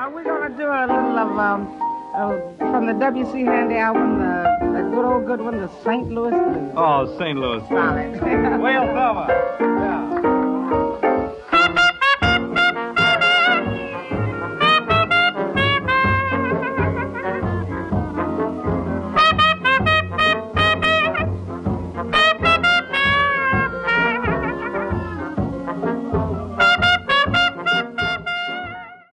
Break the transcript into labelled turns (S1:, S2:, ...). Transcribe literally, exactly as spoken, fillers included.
S1: Uh, we're going to do a little of, um, uh, from the W C Handy album, the, the good old good one, the Saint Louis Blues.
S2: Oh, Saint Louis.
S1: Solid.
S2: Well, Thelma. Yeah.